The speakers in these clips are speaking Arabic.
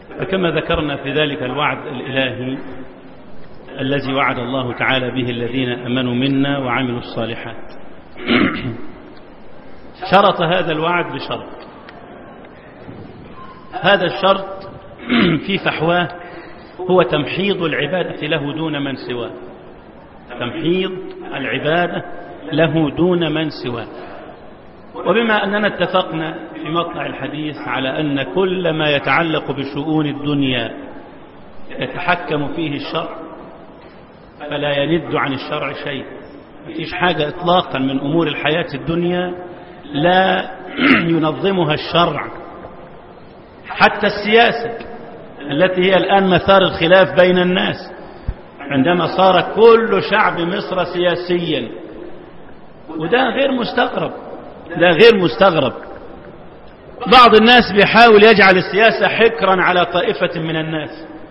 فكما ذكرنا في ذلك الوعد الإلهي الذي وعد الله تعالى به الذين أمنوا منا وعملوا الصالحات، شرط هذا الوعد بشرط. هذا الشرط في فحواه هو تمحيض العبادة له دون من سواه، تمحيض العبادة له دون من سواه. وبما أننا اتفقنا في مطلع الحديث على أن كل ما يتعلق بشؤون الدنيا يتحكم فيه الشرع فلا يند عن الشرع شيء، مفيش حاجة إطلاقا من أمور الحياة الدنيا لا ينظمها الشرع، حتى السياسة التي هي الآن مثار الخلاف بين الناس، عندما صار كل شعب مصر سياسيا، وده غير مستغرب، ده غير مستغرب. بعض الناس بيحاول يجعل السياسة حكرا على طائفة من الناس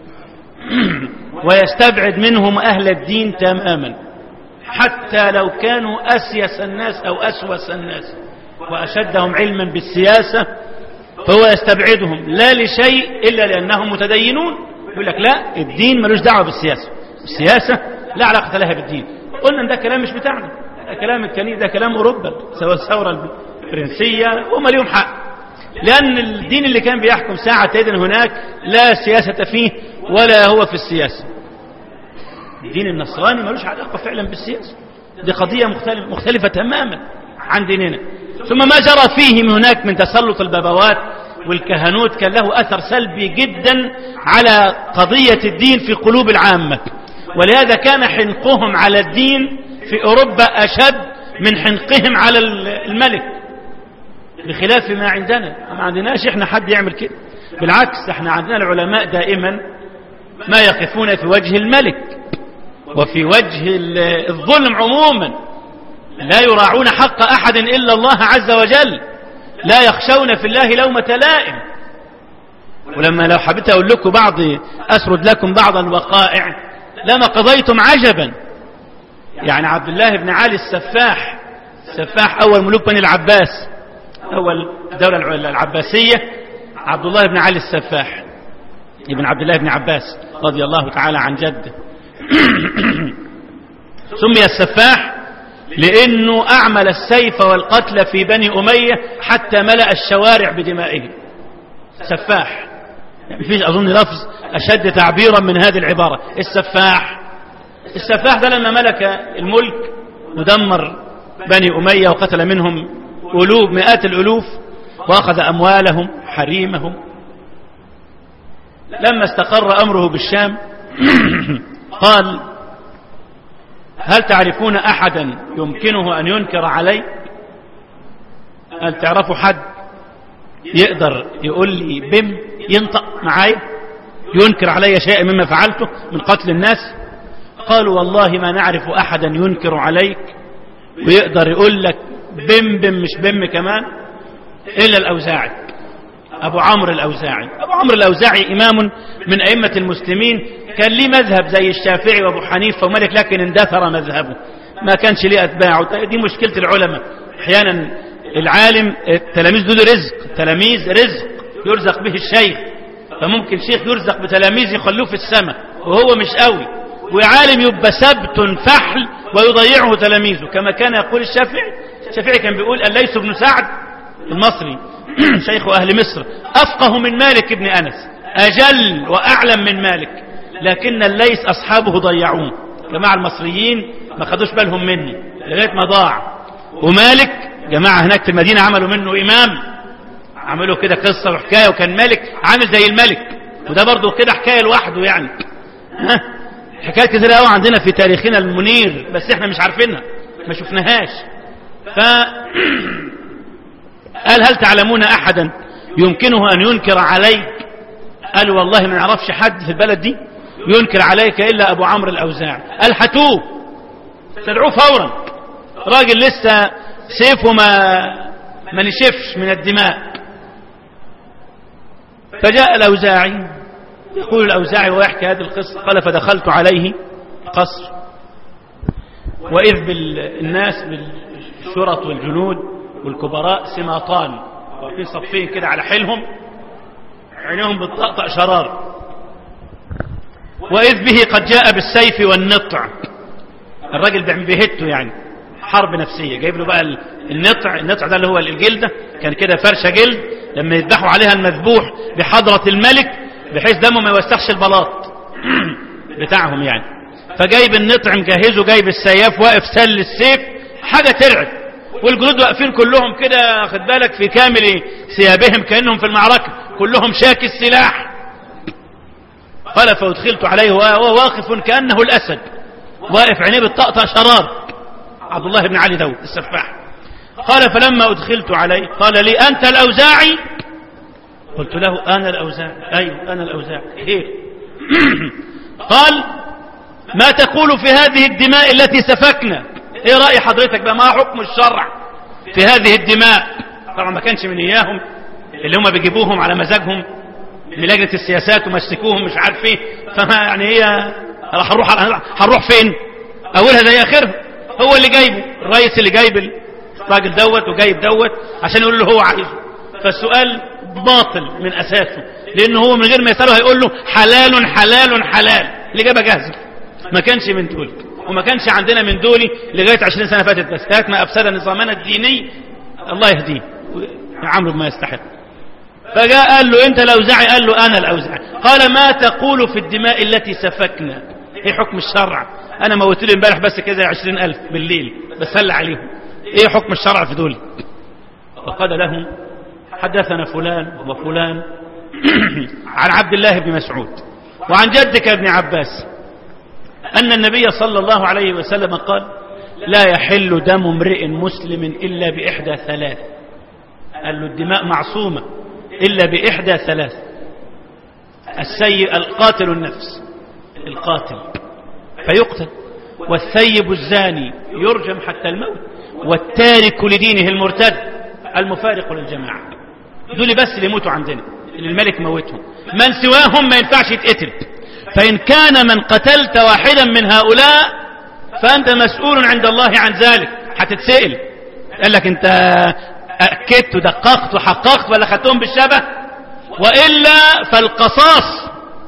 ويستبعد منهم أهل الدين تماما، حتى لو كانوا أسيس الناس أو أسوس الناس وأشدهم علما بالسياسة، فهو يستبعدهم لا لشيء إلا لأنهم متدينون. يقول لك لا، الدين ملوش دعوة بالسياسة، السياسة لا علاقة لها بالدين. قلنا ده كلام مش بتاعنا، ده كلام الكنيسة، ده كلام أوروبا، سواء الثورة الفرنسية، وهم ليهم حق، لأن الدين اللي كان بيحكم ساعة إذن هناك لا سياسة فيه ولا هو في السياسة. الدين النصراني ملوش علاقة فعلا بالسياسة، دي قضية مختلفة تماما عن ديننا. ثم ما جرى فيه من هناك من تسلط البابوات والكهنوت كان له أثر سلبي جدا على قضية الدين في قلوب العامة، ولهذا كان حنقهم على الدين في أوروبا أشد من حنقهم على الملك، بخلاف ما عندنا. ما عندناش احنا حد يعمل كده، بالعكس احنا عندنا العلماء دائما ما يقفون في وجه الملك وفي وجه الظلم عموما، لا يراعون حق أحد إلا الله عز وجل، لا يخشون في الله لومة لائم. ولما لو حبيت أقول لكم أسرد لكم بعض الوقائع لما قضيتم عجبا. يعني عبد الله بن علي السفاح أول ملوك بني العباس، أول الدولة العباسية، عبد الله بن علي السفاح ابن عبد الله بن عباس رضي الله تعالى عن جده. سمي السفاح لأنه أعمل السيف والقتل في بني أمية حتى ملأ الشوارع بدمائهم. سفاح، يعني فيش أظن لفظ أشد تعبيرا من هذه العبارة، السفاح ده لما ملك الملك ودمر بني أمية وقتل منهم مئات الألوف وأخذ أموالهم حريمهم. لما استقر أمره بالشام قال: هل تعرفون أحدا يمكنه أن ينكر علي؟ هل تعرفوا حد يقدر يقول لي بم ينطق معي ينكر علي شيء مما فعلته من قتل الناس؟ قالوا: والله ما نعرف أحدا ينكر عليك ويقدر يقول لك بم مش بم كمان إلا الأوزاعي، أبو عمرو الأوزاعي. أبو عمرو الأوزاعي إمام من أئمة المسلمين، كان ليه مذهب زي الشافعي وأبو حنيفة ومالك، لكن اندثر مذهبه، ما كانش ليه أتباعه. دي مشكلة العلماء، أحيانا العالم التلاميذ دول تلاميذ رزق يرزق به الشيخ، فممكن شيخ يرزق بتلاميذ يخلوه في السماء وهو مش قوي، وعالم يبقى سبت فحل ويضيعه تلاميذه، كما كان يقول الشافعي كان بيقول: الليث بن سعد المصري شيخ أهل مصر أفقه من مالك بن أنس، أجل وأعلم من مالك، لكن الليث أصحابه ضيعوه. جماعة المصريين ما خدوش بالهم مني لغاية ما ضاع. ومالك جماعة هناك في المدينة عملوا منه إمام، عملوا كده قصة وحكاية، وكان مالك عامل زي الملك، وده برضو كده حكاية لوحده يعني. حكاية كتير قوي عندنا في تاريخنا المنير، بس احنا مش عارفينها، ما شفناهاش. قال: هل تعلمون أحدا يمكنه أن ينكر عليك؟ قالوا: والله ما نعرفش حد في البلد دي ينكر عليك إلا أبو عمرو الأوزاعي. قال: هاتوه، تدعوه فورا، راجل لسه سيفه ما نشفش من الدماء. فجاء الأوزاعي، يقول الأوزاعي ويحكي هذه القصة، قال: فدخلت عليه قصر، وإذ بالناس بالشرط والجنود والكبراء سماطان، وفي صفين كده على حيلهم عينيهم بتطقطق شرار. وإذ به قد جاء بالسيف والنطع، الراجل بيهته يعني حرب نفسية، جايب له بقى النطع ده اللي هو الجلدة، كان كده فرشة جلد لما يذبحوا عليها المذبوح بحضرة الملك بحيث دمه ما يوسخش البلاط بتاعهم يعني. فجايب النطع مجهزه، جايب السياف واقف سل السيف، حاجة ترعب. والجنود واقفين كلهم كده خد بالك في كامل ثيابهم كأنهم في المعركة، كلهم شاك السلاح. قال فأدخلت عليه وهو واقف كأنه الأسد، واقف عينيه بالطقطق شرار، عبد الله بن علي داود السفاح. قال فلما أدخلت عليه قال لي أنت الأوزاعي؟ قلت له أنا الأوزاعي. أيوه أنا الأوزاعي. إيه؟ قال ما تقول في هذه الدماء التي سفكنا؟ ايه رأي حضرتك بقى؟ ما حكم الشرع في هذه الدماء؟ طبعا ما كانش من اياهم اللي هم بيجيبوهم على مزاجهم للجنة السياسات ومسكوهم مش عارف ايه، فما يعني هي هنروح فين؟ اولها زي اخرها. هو اللي جايبه الرئيس، اللي جايب الراجل دوت وجايب دوت عشان يقول له هو عايزه. فالسؤال باطل من اساسه، لانه هو من غير ما يسأله هيقول له حلال حلال حلال، الإجابة جاهزة. ما كانش من دول وما كانش عندنا من دولي لغاية 20 سنة فاتت، بس كانت ما أفسد نظامنا الديني الله يهديه عمرو بما يستحق. فجاء قال له أنت الأوزاعي؟ قال له أنا الأوزاعي. قال ما تقول في الدماء التي سفكنا؟ إيه حكم الشرع؟ أنا موت له امبارح بس كده 20,000 بالليل بسل عليهم، إيه حكم الشرع في دول؟ فقال لهم حدثنا فلان وفلان عن عبد الله بن مسعود وعن جدك ابن عباس أن النبي صلى الله عليه وسلم قال لا يحل دم امرئ مسلم إلا بإحدى ثلاث. قال له الدماء معصومة إلا بإحدى ثلاث: القاتل النفس، القاتل فيقتل، والثيب الزاني يرجم حتى الموت، والتارك لدينه المرتد المفارق للجماعة. دول بس اللي يموتوا عندنا، اللي الملك موتهم، من سواهم ما ينفعش يتقتل. فإن كان من قتلت واحدا من هؤلاء فأنت مسؤول عند الله عن ذلك، هتتسأل. قال لك أنت أكدت ودققت وحققت ولا خدتهم بالشبه؟ وإلا فالقصاص.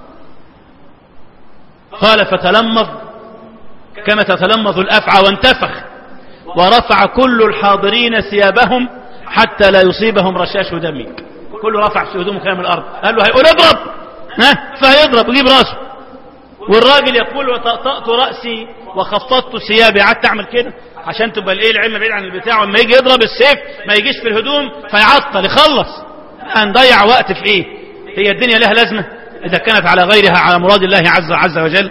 قال فتلمظ كما تتلمظ الأفعى وانتفخ، ورفع كل الحاضرين ثيابهم حتى لا يصيبهم رشاش دم. كله رفع هدومه كلام الأرض. قال له هيقول اضرب، فهيضرب ويجيب راسه. والراجل يقول وطأطأت رأسي وخفضت ثيابي، قعدت اعمل كده عشان تبقى الايه العلم بعيد عن البتاع، وما يجي يضرب السيف ما يجيش في الهدوم فيعطل يخلص. هنضيع وقت في ايه؟ هي الدنيا لها لازمة اذا كانت على غيرها على مراد الله عز وجل.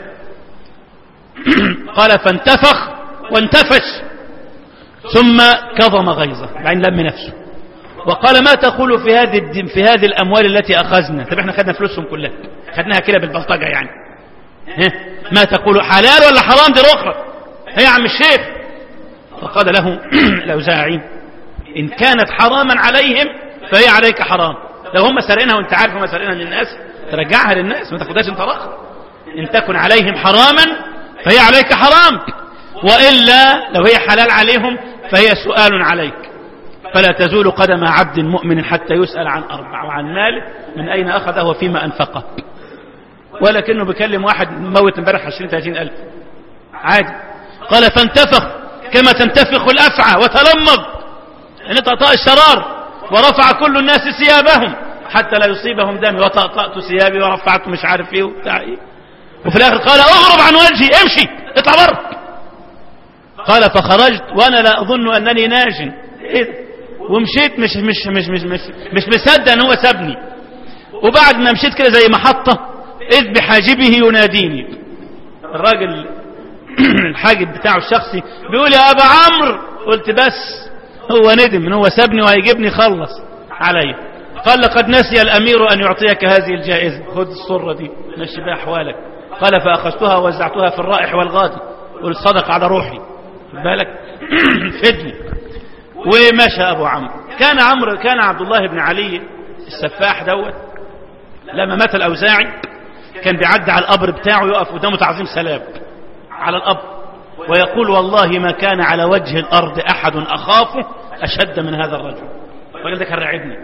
قال فانتفخ وانتفش ثم كظم غيظه، بعدين لم نفسه وقال ما تقول في هذه الاموال التي اخذنا؟ طب احنا خدنا فلوسهم كلها، خدناها كده بالبلطجه يعني. ما تقول حلال ولا حرام؟ دي اخرى هي يا عم الشيخ. فقال له الأوزاعي ان كانت حراما عليهم فهي عليك حرام. لو هم سارقينها وانت عارف هم سارقينها للناس ترجعها للناس، ما تاخدهاش انت رخص. ان تكن عليهم حراما فهي عليك حرام، والا لو هي حلال عليهم فهي سؤال عليك. فلا تزول قدم عبد مؤمن حتى يسأل عن أربع: وعن ماله من أين أخذه وفيما أنفقه. ولكنه بيكلم واحد موت امبارح 20-30 ألف عادي. قال فانتفخ كما تنتفخ الأفعى وتلمض، يعني طأطاء الشرار، ورفع كل الناس ثيابهم حتى لا يصيبهم دم، وطأطأت ثيابي ورفعت مش عارف ايه وبتاع ايه. وفي الآخر قال اغرب عن وجهي، امشي اطلع بره. قال فخرجت وانا لا اظن انني ناج، ايه ده؟ ومشيت مش مصدق ان هو سابني. وبعد ما مشيت كده زي محطة اذ بحاجبه يناديني، الراجل الحاجب بتاعه الشخصي بيقول يا ابا عمرو. قلت بس هو ندم ان هو سابني وهيجيبني خلص علي. قال لقد نسي الامير ان يعطيك هذه الجائزة، خذ الصرة دي مشي بها احوالك. قال فاخذتها ووزعتها في الرائح والغادي، قلت صدق على روحي بالك فدني. ومشى ابو عمرو. كان عبد الله بن علي السفاح دوت لما مات الأوزاعي كان بيعدي على القبر بتاعه يقف قدامه تعظيم سلام على القبر ويقول والله ما كان على وجه الأرض أحد أخافه أشد من هذا الرجل. الراجل ده كان راعبني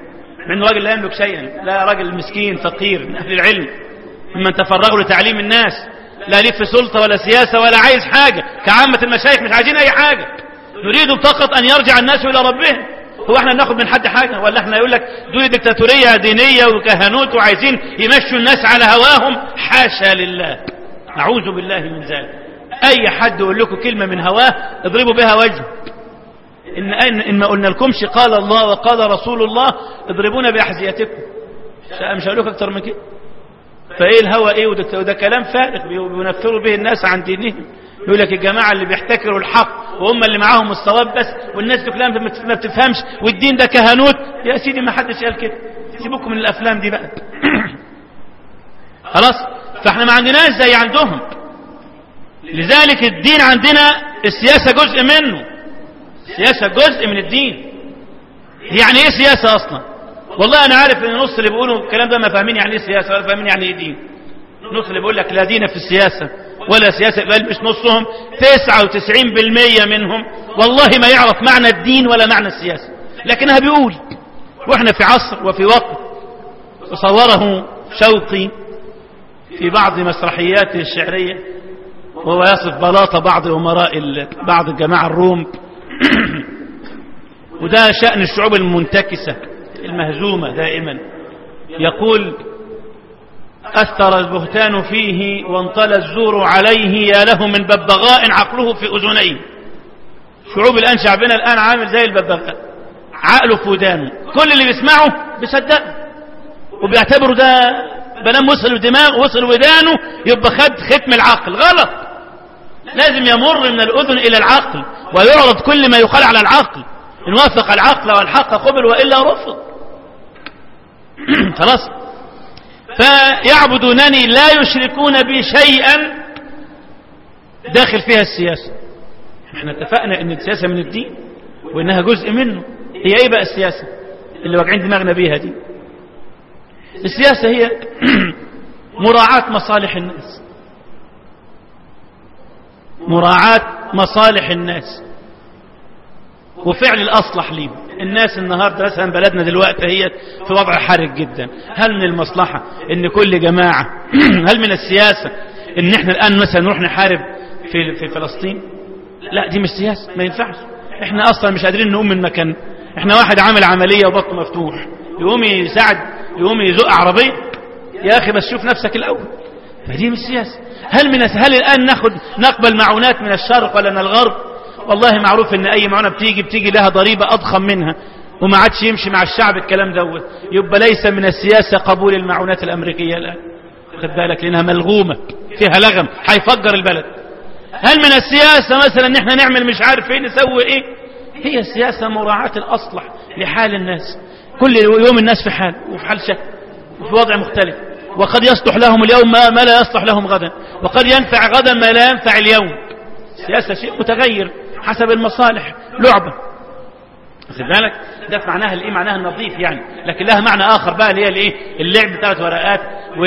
مع انه راجل لا يملك شيئا، لا راجل مسكين فقير من اهل العلم ممن تفرغوا لتعليم الناس، لا ليه في سلطة ولا سياسة ولا عايز حاجة كعامة المشايخ، مش عايزين اي حاجة، نريد فقط ان يرجع الناس الى ربهم. هو احنا ناخد من حد حاجة؟ ولا احنا يقول لك دول ديكتاتورية دينية وكهنوت وعايزين يمشوا الناس على هواهم؟ حاشا لله، نعوذ بالله من ذلك. اي حد يقول لكم كلمة من هواه اضربوا بها وجه. إن ما قلنا لكمش قال الله وقال رسول الله اضربونا بأحذيتكم، مش هقول لكم اكتر من كده. فايه الهوى ايه؟ وده كلام فارغ بينفروا به الناس عن دينهم. يقول لك الجماعة اللي بيحتكروا الحق وهم اللي معاهم الصواب بس، والناس دي كلها ما بتفهمش، والدين ده كهنوت. يا سيدي ما حدش قال كده، سيبوكم من الافلام دي بقى. خلاص. فاحنا ما عندناش زي عندهم. لذلك الدين عندنا السياسة جزء منه، السياسة جزء من الدين. يعني ايه سياسة اصلا؟ والله انا عارف ان نص اللي بيقولوا الكلام ده ما فاهمين يعني ايه سياسة ولا فاهمين يعني ايه دين. نص اللي بيقول لك لا دين في السياسة ولا سياسة، بل مش نصهم، 99% منهم والله ما يعرف معنى الدين ولا معنى السياسة، لكنها بيقول. واحنا في عصر وفي وقت تصوره شوقي في بعض مسرحياته الشعرية وهو يصف بلاطة بعض أمراء بعض الجماعة الروم وده شأن الشعوب المنتكسة المهزومة دائما. يقول أثر البهتان فيه وانطلى الزور عليه، يا له من ببغاء عقله في أذنيه. شعوب الآن شعبنا الآن عامل زي الببغاء، عقله في ودانه، كل اللي بيسمعه بيصدقه وبيعتبره ده بلام وصل دماغه وصل ودانه يبقى خد ختم العقل. غلط، لازم يمر من الأذن إلى العقل ويعرض كل ما يقال على العقل، إن وافق العقل والحق قبل وإلا رفض. خلاص. فيعبدونني لا يشركون بي شيئا، داخل فيها السياسة. احنا اتفقنا ان السياسة من الدين وانها جزء منه. هي ايه بقى السياسة اللي واجعين دماغنا بيها دي؟ السياسة هي مراعاة مصالح الناس، مراعاة مصالح الناس وفعل الأصلح ليهم. الناس النهاردة مثلا بلدنا دلوقتي هي في وضع حرج جدا. هل من المصلحة ان كل جماعة هل من السياسة ان احنا الآن مثلا نروح نحارب في فلسطين؟ لا، دي مش سياسة، ما ينفعش. احنا اصلا مش قادرين نقوم من مكان. احنا واحد عامل عملية وبطنه مفتوح يقوم يساعد، يقوم يزق عربية؟ يا اخي بس شوف نفسك الاول. فدي مش سياسة. هل الآن نقبل معونات من الشرق ولا من الغرب؟ والله معروف ان اي معونة بتيجي لها ضريبة اضخم منها، وما عادش يمشي مع الشعب الكلام دوت. يبقى ليس من السياسة قبول المعونات الامريكية الان، خد بالك، لانها ملغومة فيها لغم هيفجر البلد. هل من السياسة مثلا ان احنا نعمل مش عارف ايه نسوي ايه؟ هي السياسة مراعاة الاصلح لحال الناس. كل يوم الناس في حال وفي حال شك وفي وضع مختلف، وقد يصلح لهم اليوم ما لا يصلح لهم غدا، وقد ينفع غدا ما لا ينفع اليوم. السياسة شيء متغير حسب المصالح، لعبة، واخد بالك؟ ده معناها الايه؟ معناها النظيف يعني. لكن لها معنى اخر بقى اللي هي الايه؟ اللعب 3 ورقات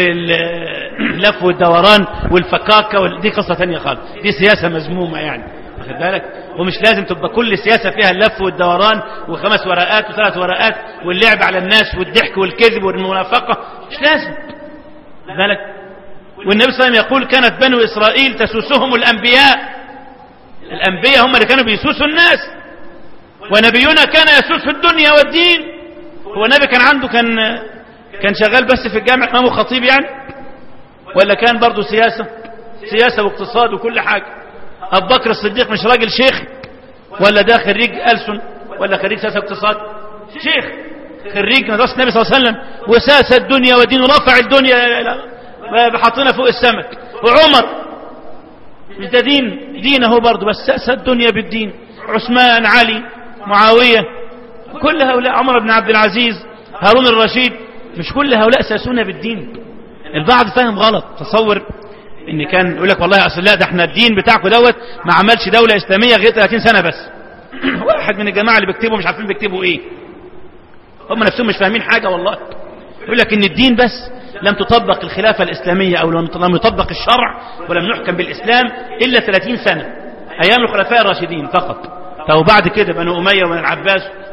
واللف والدوران والفكاكه دي قصه ثانيه خالص، دي سياسه مذمومه يعني، واخد بالك؟ ومش لازم تبقى كل سياسه فيها اللف والدوران و5 ورقات و3 ورقات واللعب على الناس والضحك والكذب والمنافقه، مش لازم، واخد بالك؟ والنبي صلى الله عليه وسلم يقول كانت بنو اسرائيل تسوسهم الانبياء. الانبياء هم اللي كانوا بيسوسوا الناس، ونبينا كان يسوس الدنيا والدين. هو النبي كان عنده كان شغال بس في الجامع امامه خطيب يعني؟ ولا كان برضه سياسة واقتصاد وكل حاجة؟ ابو بكر الصديق مش راجل شيخ؟ ولا ده خريج ألسن ولا خريج سياسة واقتصاد؟ شيخ خريج مدرسة النبي صلى الله عليه وسلم وساس الدنيا ودين ورفع الدنيا بحطنا فوق السمك. وعمر مش ده دينه برضه، بس ساس الدنيا بالدين. عثمان، علي، معاوية، كل هؤلاء، عمر بن عبد العزيز، هارون الرشيد، مش كل هؤلاء ساسونا بالدين. البعض فاهم غلط، تصور ان كان يقول لك والله اصل لا ده احنا الدين بتاعكم دوت ما عملش دولة اسلامية غير 30 سنة بس. واحد من الجماعة اللي بيكتبوا مش عارفين بيكتبوا ايه، هم نفسهم مش فاهمين حاجة والله. يقول لك ان الدين بس لم تطبق الخلافة الإسلامية أو لم يطبق الشرع ولم يحكم بالإسلام إلا 30 سنة أيام الخلفاء الراشدين فقط. فهو بعد كده بنو أمية وبن العباس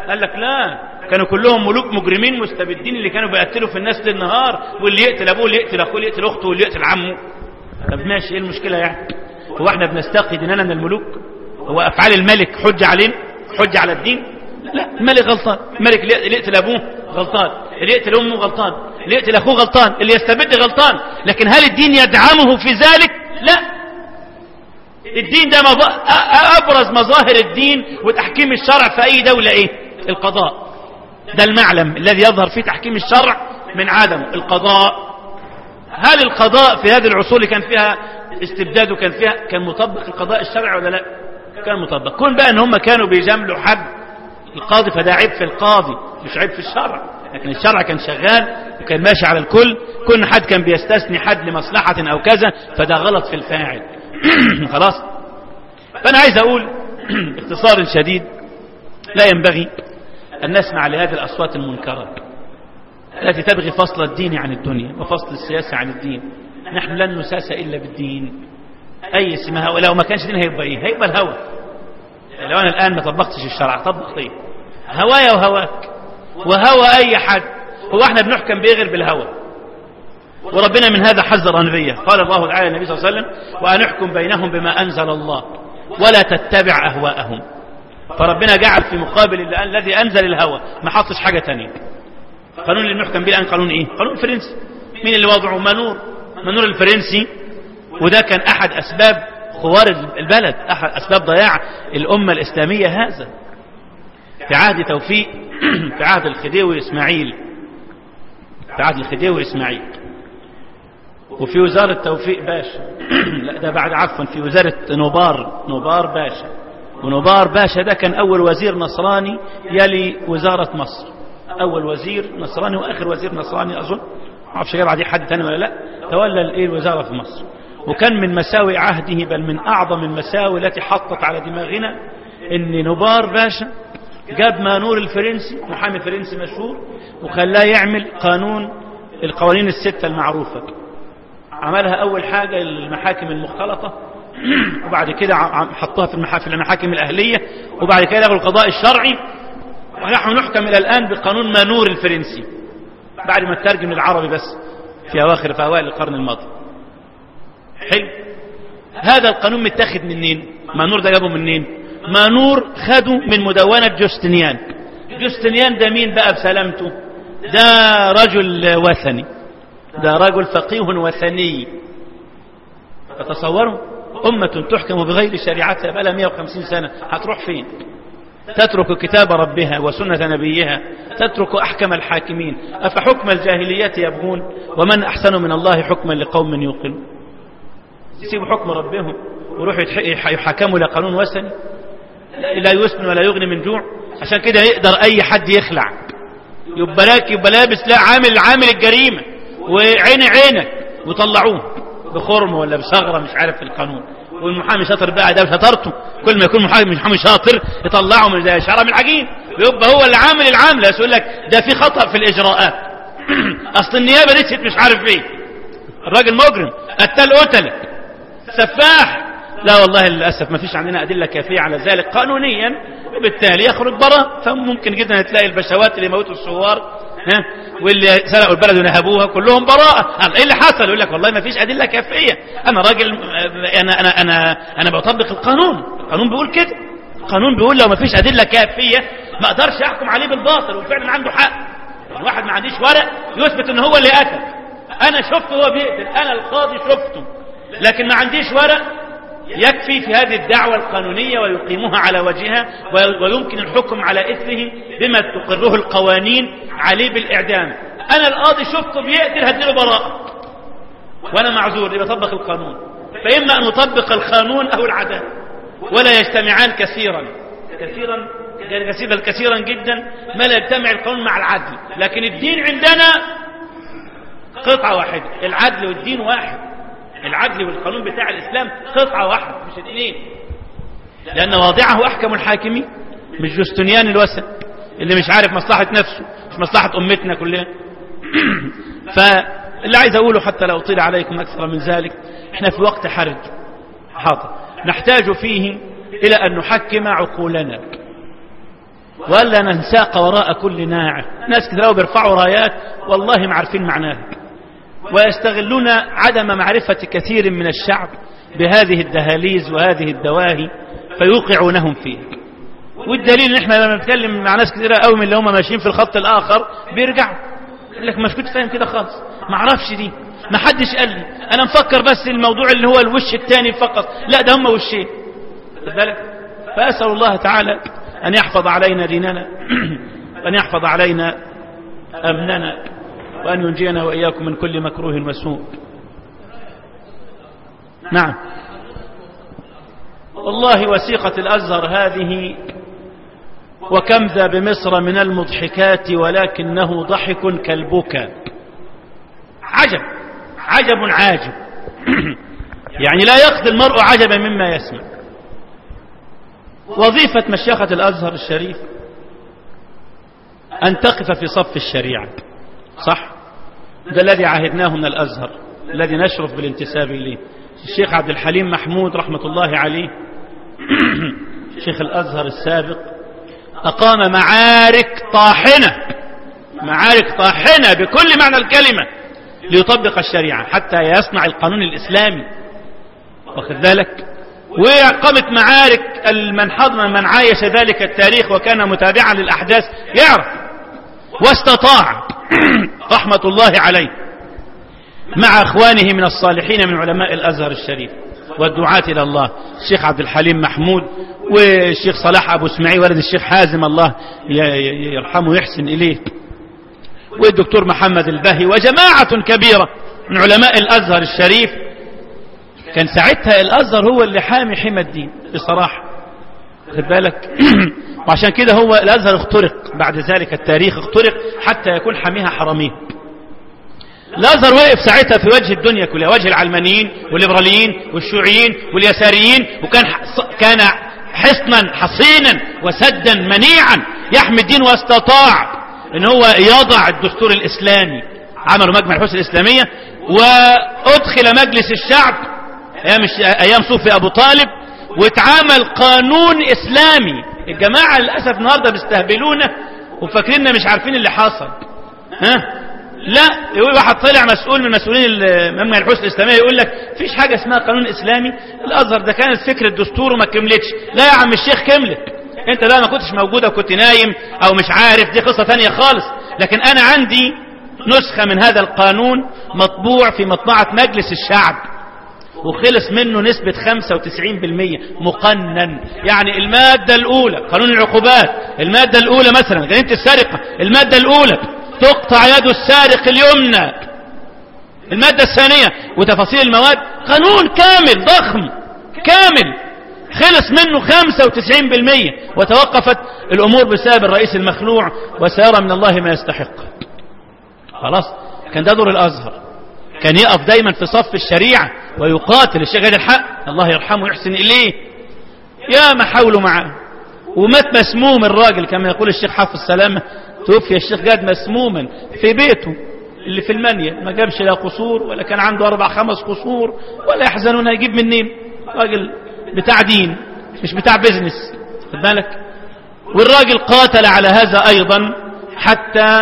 قال لك لا، كانوا كلهم ملوك مجرمين مستبدين اللي كانوا بيقتلوا في الناس للنهار، واللي يقتل ابوه، اللي يقتل اخوه، اللي يقتل اخته، واللي يقتل عمه. طب ماشي، ايه المشكله يعني؟ هو احنا بنستقي ديننا من الملوك؟ هو افعال الملك حجه علينا، حجه على الدين؟ لا، الملك غلطان، الملك اللي يقتل ابوه غلطان، اللي يقتل امه غلطان، اللي يقتل اخوه غلطان، اللي يستبد غلطان. لكن هل الدين يدعمه في ذلك؟ لا. الدين ده ابرز مظاهر الدين وتحكيم الشرع في اي دولة ايه؟ القضاء. ده المعلم الذي يظهر فيه تحكيم الشرع من عدمه، القضاء. هل القضاء في هذه العصور اللي كان فيها استبداد وكان فيها كان مطبق القضاء الشرعي ولا لا؟ كان مطبق. كون بقى ان هم كانوا بيجاملوا حد القاضي فده عيب في القاضي مش عيب في الشرع، لكن الشرع كان شغال وكان ماشي على الكل. كل حد كان بيستثني حد لمصلحة او كذا فده غلط في الفاعل. خلاص. فانا عايز اقول باختصار شديد، لا ينبغي ان نسمع لهذه الاصوات المنكرة التي تبغي فصل الدين عن الدنيا وفصل السياسة عن الدين. نحن لن نساس الا بالدين. اي اسمها، ولو ما كانش دين هيبقى ايه؟ هيبقى الهوى. لو انا الان ما طبقتش الشرع طبقت ايه؟ هوايا وهواك وهوى اي حد. هو احنا بنحكم بغير بالهوى؟ وربنا من هذا حذر نبيه. قال الله تعالى النبي صلى الله عليه وسلم: وأن نحكم بينهم بما أنزل الله ولا تتبع أهواءهم. فربنا جعل في مقابل الذي أنزل الهوى ما حطش حاجة تانية. قانون اللي بنحكم به الآن قانون ايه؟ قانون فرنسي. مين اللي وضعه؟ منور الفرنسي. وده كان أحد أسباب خوار البلد، أحد أسباب ضياع الأمة الإسلامية. هذا في عهد توفيق، في عهد الخديوي إسماعيل، في عهد الخديوي إسماعيل، وفي وزارة توفيق باشا. لا ده بعد، عفوا، في وزارة نوبار باشا. ونوبار باشا ده كان أول وزير نصراني يلي وزارة مصر. أول وزير نصراني وآخر وزير نصراني أظن، ما أعرفش جاب بعديه حد تاني ولا لا، تولى الوزارة في مصر. وكان من مساوئ عهده، بل من أعظم المساوئ التي حطت على دماغنا، إن نوبار باشا جاب مانور الفرنسي، محامي فرنسي مشهور، وخلاه يعمل القوانين الستة المعروفة. عملها أول حاجة المحاكم المختلطة، وبعد كده حطوها في المحاكم الأهلية، وبعد كده لغوا القضاء الشرعي. ونحن نحكم إلى الآن بقانون مانور الفرنسي بعد ما ترجم للعربي بس في أوائل القرن الماضي. حلو. هذا القانون متاخد منين؟ مانور ده جابه منين؟ مانور خده من مدونة جوستنيان. جوستنيان ده مين بقى بسلامته؟ ده رجل وثني، ده رجل فقيه وثني. فتصوروا أمة تحكم بغير شريعتها بقى لها 150 سنة، هتروح فين؟ تترك كتاب ربها وسنة نبيها، تترك أحكم الحاكمين. أفحكم الجاهلية يبغون ومن أحسن من الله حكما لقوم يوقنون. يسيبوا حكم ربهم ويروحوا يحكموا لقانون وثني لا يسمن ولا يغني من جوع. عشان كده يقدر أي حد يخلع، يبقى لابس لا عامل الجريمة عينك وطلعوه بخرم ولا بثغرة مش عارف في القانون. والمحامي شاطر بقى ده شطرته، كل ما يكون محامي شاطر يطلعه من زي شعره من العجين، ويبقى هو اللي عامل العامله. يقول لك ده في خطأ في الإجراءات. أصل النيابة نسيت مش عارف ايه، الراجل مجرم، قتل سفاح. لا والله للأسف ما فيش عندنا أدلة كافية على ذلك قانونيا، وبالتالي يخرج براء. فممكن جدا تلاقي البشوات اللي موتوا الثوار واللي سرقوا البلد ونهبوها كلهم براءة. ايه اللي حصل؟ يقول لك والله ما فيش أدلة كافية، انا راجل، انا بطبق القانون بيقول كده. القانون بيقول لو ما فيش أدلة كافية ما اقدرش احكم عليه بالباطل. وفعلا عنده حق. الواحد ما عنديش ورق يثبت ان هو اللي قتل، انا شفته هو بيقتل، انا القاضي شفته، لكن ما عنديش ورق يكفي في هذه الدعوة القانونية ويقيمها على وجهها، ويمكن الحكم على إثره بما تقره القوانين عليه بالإعدام. أنا القاضي شفته بيقتل هديله براءة وأنا معذور، يبقى طبق القانون. فإما أن نطبق القانون أو العدالة، ولا يجتمعان كثيرا جدا ما لا يجتمع القانون مع العدل. لكن الدين عندنا قطعة واحدة، العدل والدين واحد. العدل والقانون بتاع الإسلام قطعة واحدة مش اثنين، لأن واضعه أحكم الحاكمين، مش جوستنيان الوثن اللي مش عارف مصلحة نفسه مش مصلحة أمتنا كلها. فاللي عايز أقوله حتى لا أطيل عليكم أكثر من ذلك، احنا في وقت حرج حاضر نحتاج فيه إلى أن نحكم عقولنا. ولا ننساق وراء كل ناعم. ناس كتير بيرفعوا رايات والله ما عارفين معناها، ويستغلون عدم معرفة كثير من الشعب بهذه الدهاليز وهذه الدواهي فيوقعونهم فيه. والدليل ان احنا لما نتكلم مع ناس كثيرة قوي من اللي هم ماشيين في الخط الاخر بيرجعوا يقول لك مش كنت فاهم كده خالص، ما اعرفش دي، ما حدش قال لي، انا مفكر بس الموضوع اللي هو الوش الثاني فقط، لا ده هم وشين. لذلك فاسال الله تعالى ان يحفظ علينا ديننا وان يحفظ علينا امننا وان ينجينا واياكم من كل مكروه وسوء. نعم والله وثيقة الازهر هذه وكم ذا بمصر من المضحكات ولكنه ضحك كالبكاء. عجب عجب عاجب يعني لا يقضي المرء عجبا مما يسمع. وظيفة مشيخة الازهر الشريف ان تقف في صف الشريعة، صح؟ ده الذي عهدناه من الازهر الذي نشرف بالانتساب اليه. الشيخ عبد الحليم محمود رحمة الله عليه شيخ الازهر السابق أقام معارك طاحنة بكل معنى الكلمة ليطبق الشريعة حتى يصنع القانون الإسلامي، واخد ذلك. وقامت معارك من عايش ذلك التاريخ وكان متابعا للأحداث يعرف، واستطاع رحمة الله عليه مع أخوانه من الصالحين من علماء الأزهر الشريف والدعاة إلى الله، الشيخ عبد الحليم محمود والشيخ صلاح أبو اسماعيل ولد الشيخ حازم الله يرحمه ويحسن إليه، والدكتور محمد البهي وجماعة كبيرة من علماء الأزهر الشريف. كان ساعتها الأزهر هو اللي حامي حمى الدين بصراحة، خد بالك وعشان كده هو الأزهر اخترق بعد ذلك، التاريخ اخترق حتى يكون حاميها حرميه. الازهر وقف ساعتها في وجه الدنيا كلها، وجه العلمانيين والليبراليين والشيوعيين واليساريين، وكان حصنا حصينا وسدا منيعا يحمي الدين، واستطاع ان هو يضع الدستور الاسلامي. عملوا مجمع البحوث الاسلاميه وادخل مجلس الشعب ايام صوفي ابو طالب، واتعامل قانون اسلامي. الجماعه للاسف النهارده بيستهبلونا وفاكريننا مش عارفين اللي حصل. لا، واحد طلع مسؤول من مسؤولين مجمع البحوث الاسلاميه يقول لك فيش حاجه اسمها قانون اسلامي، الازهر ده كانت فكره دستور وما كملتش. لا يا عم الشيخ كملت، انت بقى ما كنتش موجود وكنت نايم او مش عارف، دي قصه ثانيه خالص. لكن انا عندي نسخه من هذا القانون مطبوع في مطبعه مجلس الشعب، وخلص منه نسبه 95% مقنن. يعني الماده الاولى قانون العقوبات، الماده الاولى مثلا جريمه السرقه، الماده الاولى تقطع يد السارق اليمنى، المادة الثانية وتفاصيل المواد، قانون كامل ضخم كامل خلص منه 95%، وتوقفت الأمور بسبب الرئيس المخلوع وسيرى من الله ما يستحق. خلاص، كان ده دور الأزهر، كان يقف دايما في صف الشريعة ويقاتل الشيخ غير الحق الله يرحمه ويحسن إليه. يا ما حاولوا معاه ومات مسموم الراجل كما يقول الشيخ حافظ سلامة، توفي الشيخ جاد مسموما في بيته اللي في المنيا، ما جابش لا قصور ولا كان عنده 4-5 قصور ولا يحزنون هيجيب منين، راجل بتاع دين مش بتاع بيزنس، خد بالك. والراجل قاتل على هذا ايضا حتى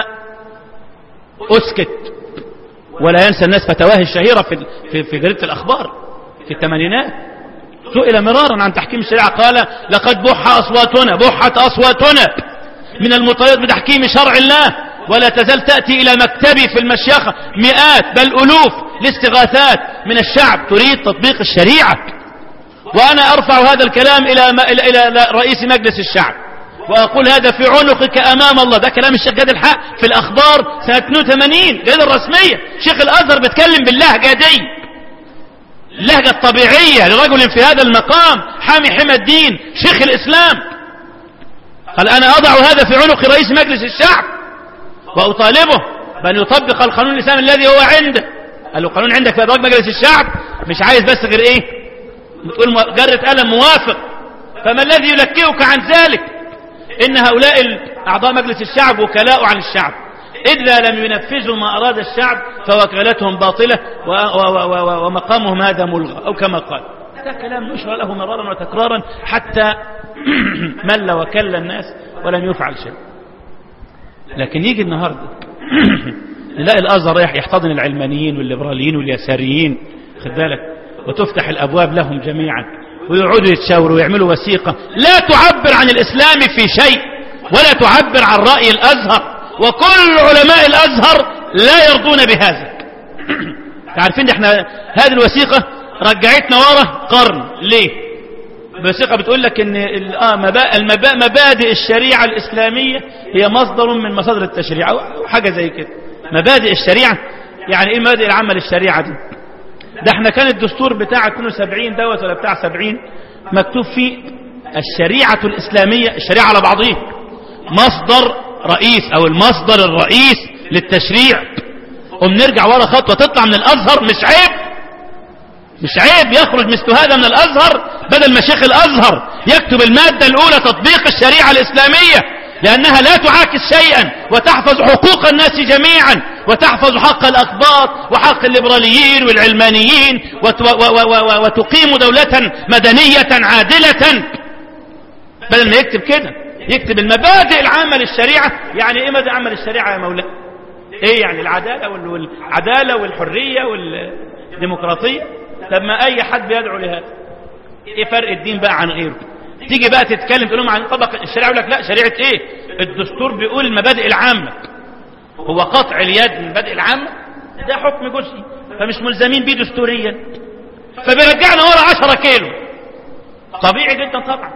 اسكت. ولا ينسى الناس فتواه الشهيرة في جريدة الاخبار في الثمانينات، سئل مرارا عن تحكيم الشريعة قال لقد بحت اصواتنا من المطالبة بتحكيم شرع الله، ولا تزال تأتي إلى مكتبي في المشيخة مئات بل ألوف الاستغاثات من الشعب تريد تطبيق الشريعة، وأنا أرفع هذا الكلام إلى رئيس مجلس الشعب وأقول هذا في عنقك أمام الله. ده كلام الشيخ جاد الحق في الأخبار سنة 82 جريدة الرسمية. شيخ الأزهر بيتكلم باللهجة دي، اللهجة الطبيعية لرجل في هذا المقام حامي حمى الدين شيخ الإسلام. قال أنا أضع هذا في عنق رئيس مجلس الشعب وأطالبه بأن يطبق القانون الإسلامي الذي هو عنده. قال له قانون عندك في أدراج مجلس الشعب، مش عايز بس غير إيه، بتقول جرة قلم موافق، فما الذي يلكئك عن ذلك؟ إن هؤلاء أعضاء مجلس الشعب وكلاء عن الشعب، إذا لم ينفذوا ما أراد الشعب فوكالتهم باطلة ومقامهم هذا ملغى، أو كما قال. هذا كلام نشر له مرارا وتكرارا حتى مل وكل الناس ولم يفعل شيء. لكن يجي النهاردة نلاقي الأزهر رايح يحتضن العلمانيين والليبراليين واليساريين، خد بالك، وتفتح الأبواب لهم جميعا ويقعدوا يتشاوروا ويعملوا وثيقة لا تعبر عن الإسلام في شيء ولا تعبر عن رأي الأزهر، وكل علماء الأزهر لا يرضون بهذا. عارفين احنا هذه الوثيقة رجعتنا ورا قرن. ليه؟ الوثيقة بتقول لك ان مبادئ الشريعة الإسلامية هي مصدر من مصادر التشريع او حاجة زي كده. مبادئ الشريعة يعني ايه المبادئ العامة للشريعة دي؟ ده احنا كان الدستور بتاع 72 دوت ولا بتاع 70 مكتوب فيه الشريعة الإسلامية، الشريعة على بعضها مصدر رئيس او المصدر الرئيس للتشريع. وبنرجع ورا خطوة تطلع من الأزهر. مش عيب يخرج مثل هذا من الأزهر، بدل ما شيخ الأزهر يكتب المادة الأولى تطبيق الشريعة الإسلامية لأنها لا تعاكس شيئا وتحفظ حقوق الناس جميعا وتحفظ حق الأقباط وحق الليبراليين والعلمانيين وتقيم دولة مدنية عادلة، بدل ما يكتب كده يكتب المبادئ العامة للشريعة. يعني ايه مبادئ عامة للشريعة يا مولانا؟ ايه يعني؟ العدالة والحرية والديمقراطية. لما اي حد بيدعو لهذا، ايه فرق الدين بقى عن غيره؟ تيجي بقى تتكلم تقول لهم عن طبق الشريعة، يقول لك لا، شريعة ايه؟ الدستور بيقول المبادئ العامة. هو قطع اليد من المبادئ العامة ده حكم جزئي فمش ملزمين بيه دستوريا، فبيرجعنا ورا 10 كيلو. طبيعي جدا طبعا.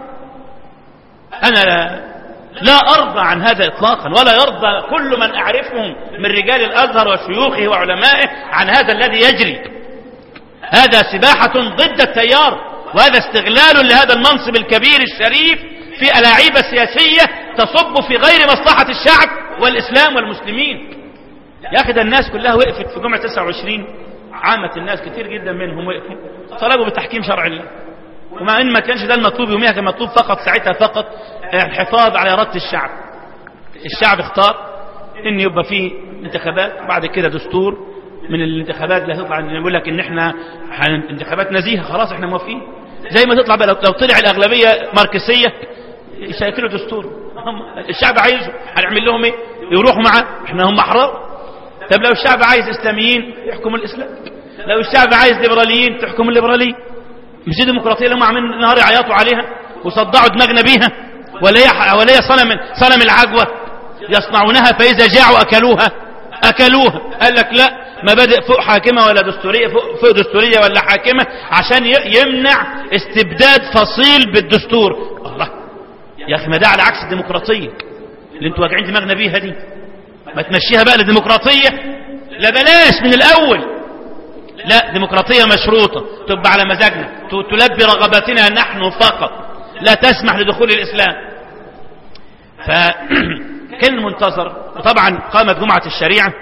انا لا أرضى عن هذا إطلاقا، ولا يرضى كل من أعرفهم من رجال الأزهر وشيوخه وعلمائه عن هذا الذي يجري. هذا سباحة ضد التيار، وهذا استغلال لهذا المنصب الكبير الشريف في ألاعيب سياسية تصب في غير مصلحة الشعب والإسلام والمسلمين. يا أخي ده الناس كلها وقفت في جمعة 29، عامة الناس كتير جدا منهم وقفوا طلبوا بتحكيم شرع الله، ومع ان ما كانش ده المطلوب يوميها، كان مطلوب فقط ساعتها فقط الحفاظ على إرادة الشعب. الشعب اختار ان يبقى فيه انتخابات، بعد كده دستور من الانتخابات لا تطلع يقول لك ان احنا انتخابات نزيهة، خلاص احنا موافقين. زي ما تطلع بقى لو طلع الأغلبية ماركسية يشكلوا دستور الشعب عايزه، هنعمل لهم ايه؟ يروحوا معاه، احنا هم احرار. طب لو الشعب عايز اسلاميين يحكموا الاسلام، لو الشعب عايز ليبراليين تحكموا الليبراليين. مش دي ديمقراطيه اللي هم عاملين النهار يعيطوا عليها وصدعوا دماغنا بيها؟ ولا هي صنم العجوه يصنعونها فاذا جاعوا اكلوها. قال لك لا، مبادئ فوق حاكمه ولا دستوريه، فوق دستوريه ولا حاكمه، عشان يمنع استبداد فصيل بالدستور. الله يا اخي، ما ده على عكس الديمقراطيه اللي انتوا واجعين دماغنا بيها دي. ما تمشيها بقى للديمقراطيه، لا بلاش من الاول. لا، ديمقراطيه مشروطه تبقى على مزاجنا، تلبي رغباتنا نحن فقط، لا تسمح لدخول الاسلام. فكان المنتظر، وطبعا قامت جمعه الشريعه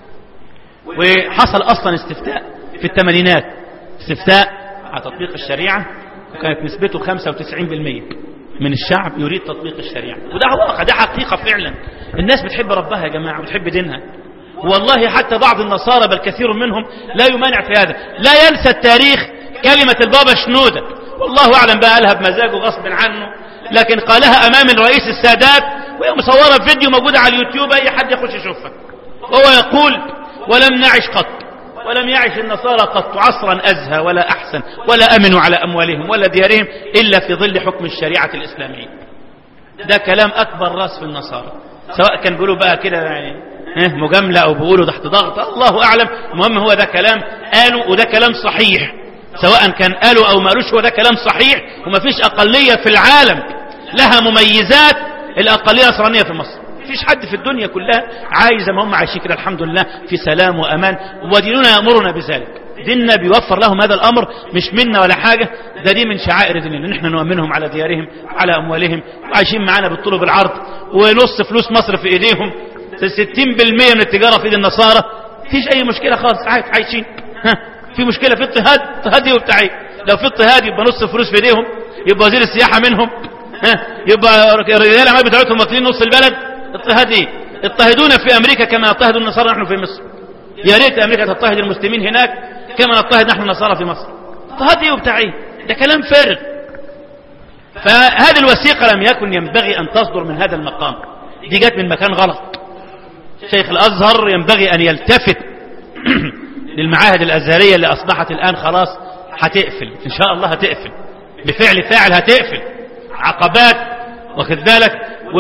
وحصل اصلا استفتاء في الثمانينات، استفتاء على تطبيق الشريعه، وكانت نسبته 95% من الشعب يريد تطبيق الشريعه. وده واقع، ده حقيقه فعلا. الناس بتحب ربها يا جماعه وبتحب دينها، والله حتى بعض النصارى بل كثير منهم لا يمانع في هذا. لا ينسى التاريخ كلمة البابا شنودة، والله أعلم بقى قالها بمزاجه غصب عنه، لكن قالها أمام الرئيس السادات وهي مصورة في فيديو موجودة على اليوتيوب، أي حد يخش يشوفها. وهو يقول: ولم نعش قط، ولم يعش النصارى قط عصرا أزهى ولا أحسن ولا أمنوا على أموالهم ولا ديارهم إلا في ظل حكم الشريعة الإسلامية. ده كلام أكبر راس في النصارى، سواء كان بيقولوا بقى كده يعني مجاملة أو بيقولوا تحت ضغط، الله أعلم. المهم هو ده كلام قالوا، وده كلام صحيح، سواء كان قالوا أو ما قالوش، هو ده كلام صحيح. ومفيش أقلية في العالم لها مميزات الأقلية النصرانية في مصر. مفيش حد في الدنيا كلها عايز ما هم عايشين كده الحمد لله في سلام وأمان، وديننا يأمرنا بذلك. ديننا بيوفر لهم هذا الأمر، مش منا ولا حاجة، ده دي من شعائر ديننا، نحن نؤمنهم على ديارهم على أموالهم، وعايشين معانا بالطول بالعرض، ونص فلوس مصر في إيديهم، 60% من التجارة في ايد النصارى. مفيش اي مشكلة خالص، عايشين. في مشكلة في اضطهاد وبتاعي. لو في اضطهاد يبقى نص فلوس في ايديهم، يبقى وزير السياحة منهم، يبقى رجال الاعمال بتاعتهم واكلين نص البلد. اضطهاد ايه؟ اضطهدونا في امريكا كما اضطهدوا النصارى نحن في مصر. يا ريت امريكا تضطهد المسلمين هناك كما نضطهد نحن النصارى في مصر. اضطهاد ايه وبتاعي؟ ده كلام فارغ. فهذه الوثيقة لم يكن ينبغي أن تصدر من هذا المقام، دي جت من مكان غلط. شيخ الأزهر ينبغي أن يلتفت للمعاهد الأزهرية اللي أصبحت الآن خلاص هتقفل إن شاء الله، هتقفل بفعل فاعل، هتقفل عقبات واخد بالك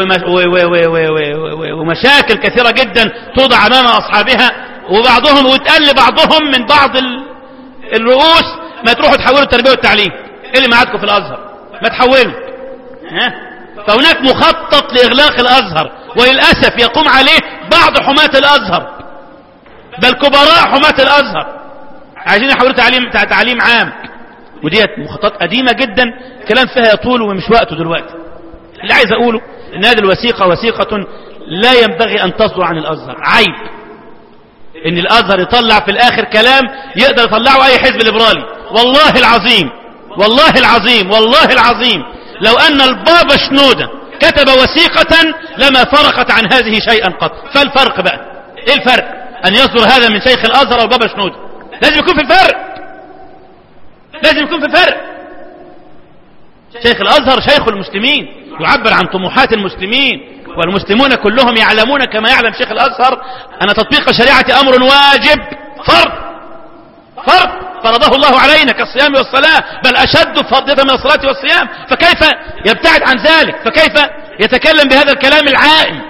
ومشاكل كثيرة جدا توضع أمام أصحابها، وبعضهم ويتقل بعضهم من بعض الرؤوس ما تروحوا تحولوا التربية والتعليم، إيه اللي معادكم في الأزهر ما تحولوا. فهناك مخطط لإغلاق الأزهر، وللأسف يقوم عليه بعض حماة الأزهر بل كبراء حماة الأزهر عايزين يحولوا تعليم عام، ودي مخططات قديمة جدا كلام فيها يطول ومش وقته دلوقتي. اللي عايز أقوله إن هذه الوثيقة وثيقة لا ينبغي أن تصدر عن الأزهر. عيب إن الأزهر يطلع في الآخر كلام يقدر يطلعه أي حزب ليبرالي. والله العظيم والله العظيم والله العظيم لو أن البابا شنودة كتب وثيقة لما فرقت عن هذه شيئا قط. فالفرق بقى إيه الفرق؟ أن يصدر هذا من شيخ الأزهر أو البابا شنودة، لازم يكون في فرق، لازم يكون في فرق. شيخ الأزهر شيخ المسلمين، يعبر عن طموحات المسلمين، والمسلمون كلهم يعلمون كما يعلم شيخ الأزهر أن تطبيق الشريعة أمر واجب، فرض فرضه الله علينا كالصيام والصلاة، بل أشد فضيلة من الصلاة والصيام، فكيف يبتعد عن ذلك؟ فكيف يتكلم بهذا الكلام العائم؟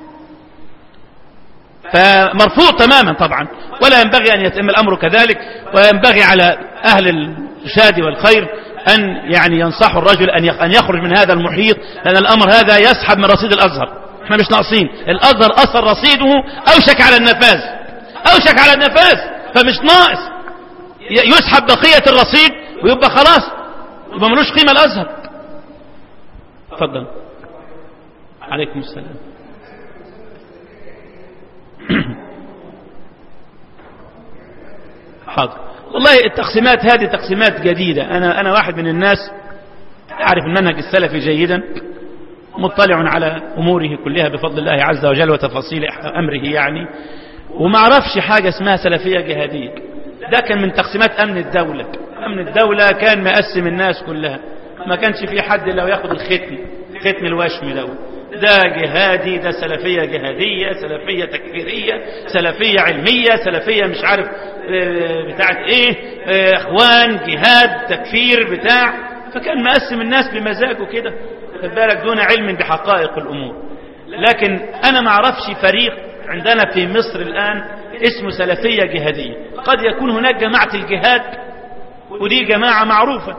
فمرفوض تماما طبعا، ولا ينبغي أن يتم الأمر كذلك. وينبغي على أهل الرشاد والخير أن يعني ينصحوا الرجل أن يخرج من هذا المحيط، لأن الأمر هذا يسحب من رصيد الأزهر. احنا مش ناقصين، الأزهر أصل رصيده أوشك على النفاذ، أوشك على النفاذ، فمش ناقص يسحب بقية الرصيد ويبقى خلاص يبقى ملوش قيمة الأزهر. تفضل. عليكم السلام. حاضر. والله التقسيمات هذه تقسيمات جديدة. أنا واحد من الناس أعرف المنهج السلفي جيدا، مطلع على أموره كلها بفضل الله عز وجل وتفاصيل أمره يعني، وما عرفش حاجة اسمها سلفية جهادية. ده كان من تقسيمات أمن الدولة. أمن الدولة كان مقسم الناس كلها، ما كانش في حد لو ياخد ختم الوشم ده جهادي، ده سلفية جهادية، سلفية تكفيرية، سلفية علمية، سلفية مش عارف بتاعت ايه، اخوان جهاد تكفير بتاع. فكان مقسم الناس بمزاجه كده خد بالك دون علم بحقائق الأمور. لكن أنا ما اعرفش فريق عندنا في مصر الآن اسمه سلفية جهادية. قد يكون هناك جماعة الجهاد، ودي جماعة معروفة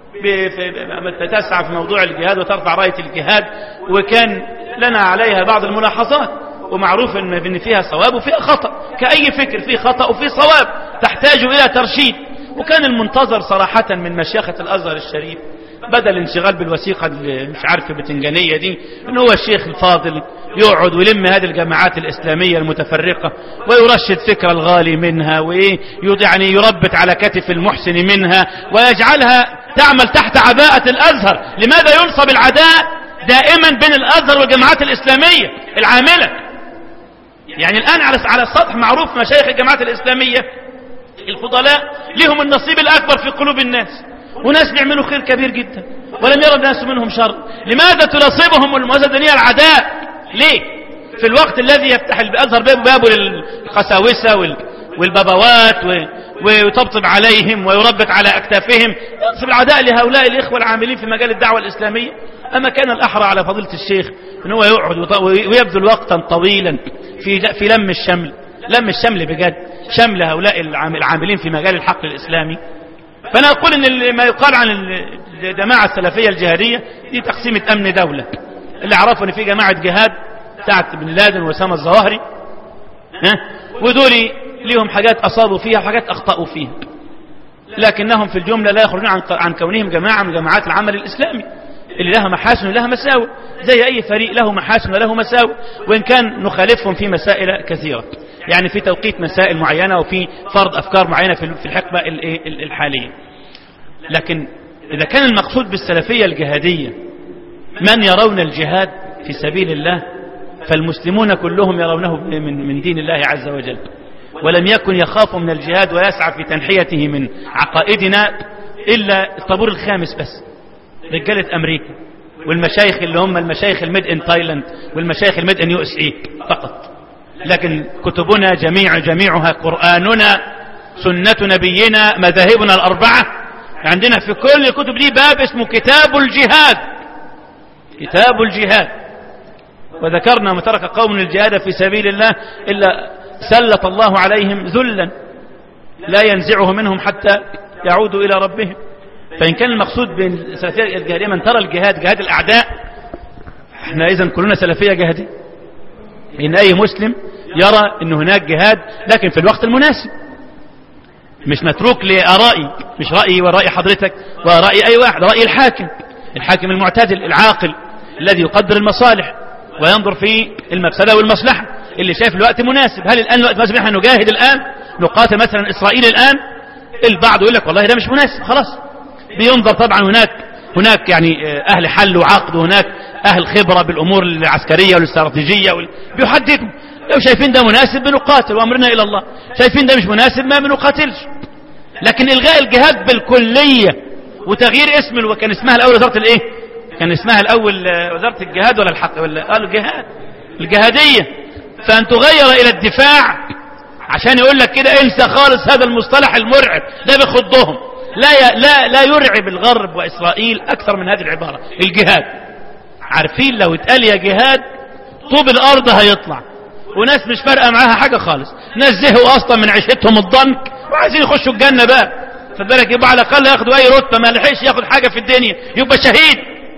تسعى في موضوع الجهاد وترفع راية الجهاد، وكان لنا عليها بعض الملاحظات، ومعروف ان فيها صواب وفيها خطأ، كأي فكر فيه خطأ وفيه صواب تحتاج إلى ترشيد. وكان المنتظر صراحة من مشيخة الأزهر الشريف بدل الانشغال بالوثيقة مش عارف بتنجانية دي، ان هو الشيخ الفاضل يقعد ويلم هذه الجماعات الإسلامية المتفرقة ويرشد فكر الغالي منها، ويعني يربط على كتف المحسن منها ويجعلها تعمل تحت عباءة الأزهر. لماذا ينصب العداء دائما بين الأزهر والجماعات الإسلامية العاملة؟ يعني الآن على السطح معروف مشايخ الجماعات الإسلامية الفضلاء لهم النصيب الأكبر في قلوب الناس، وناس بيعملوا خير كبير جدا ولم يرى الناس منهم شر. لماذا تنصبهم المؤسسة الدينية العداء؟ ليه؟ في الوقت الذي يفتح الأزهر بابه للقساوسة والبابوات ويطبطب عليهم ويربط على أكتافهم، ينصب العداء لهؤلاء الإخوة العاملين في مجال الدعوة الإسلامية. أما كان الأحرى على فضيلة الشيخ أنه يقعد ويبذل وقتا طويلا في لم الشمل بجد، شمل هؤلاء العاملين في مجال الحق الإسلامي. فأنا أقول أن ما يقال عن الجماعة السلفية الجهادية دي تقسيمة أمن دولة. اللي عرفوا أن في جماعة جهاد بتاعت بن لادن وسام الظواهري، ودول ليهم حاجات أصابوا فيها وحاجات أخطأوا فيها، لكنهم في الجملة لا يخرجون عن كونهم جماعة من جماعات العمل الإسلامي اللي لها محاسن ولها مساوئ، زي أي فريق له محاسن وله مساوئ، وإن كان نخالفهم في مسائل كثيرة، يعني في توقيت مسائل معينة وفي فرض أفكار معينة في الحقبة الحالية. لكن إذا كان المقصود بالسلفية الجهادية من يرون الجهاد في سبيل الله، فالمسلمون كلهم يرونه من دين الله عز وجل، ولم يكن يخاف من الجهاد ويسعى في تنحيته من عقائدنا إلا الطابور الخامس بس. رجالة أمريكا والمشايخ اللي هم المشايخ الميد ان تايلاند والمشايخ الميد ان يو اس اي فقط. لكن كتبنا جميعها قرآننا سنة نبينا مذاهبنا الأربعة. عندنا في كل الكتب دي باب اسمه كتاب الجهاد، كتاب الجهاد. وذكرنا ما ترك قوم الجهاد في سبيل الله إلا سلط الله عليهم ذلا لا ينزعه منهم حتى يعودوا إلى ربهم. فإن كان المقصود بالسلفية الجهادية من ترى الجهاد جهاد الأعداء، احنا إذن كلنا سلفية جهادية. إن أي مسلم يرى أن هناك جهاد لكن في الوقت المناسب، مش متروك لآرائي، مش رأيي ورأي حضرتك ورأي أي واحد، رأي الحاكم المعتدل العاقل الذي يقدر المصالح وينظر في المفسدة والمصلحة، اللي شايف الوقت مناسب. هل الآن الوقت مناسب نحن نجاهد الآن نقاتل مثلا إسرائيل الآن؟ البعض يقول لك والله ده مش مناسب، خلاص بينظر. طبعا هناك يعني أهل حل وعقد، وهناك أهل خبرة بالأمور العسكرية والاستراتيجية بيحددوا. لو شايفين ده مناسب بنقاتل وأمرنا إلى الله، شايفين ده مش مناسب ما بنقاتلش. لكن إلغاء الجهاد بالكلية وتغيير اسم، وكان اسمها الأول وزارة الإيه؟ كان اسمها الأول وزارة الجهاد ولا الحق ولا قالوا جهاد الجهادية، فأن تغير إلى الدفاع عشان يقول لك كده انسى خالص هذا المصطلح المرعب ده بيخضهم. لا يرعب الغرب وإسرائيل أكثر من هذه العبارة الجهاد. عارفين لو اتقال يا جهاد طوب الأرض هيطلع، وناس مش فارقة معاها حاجة خالص، ناس زهقوا أصلا من عيشتهم الضنك وعايزين يخشوا الجنة بقى. فبالك يبقى على الأقل ياخدوا أي رتبة، ما لحقش ياخد حاجة في الدنيا يبقى شهيد،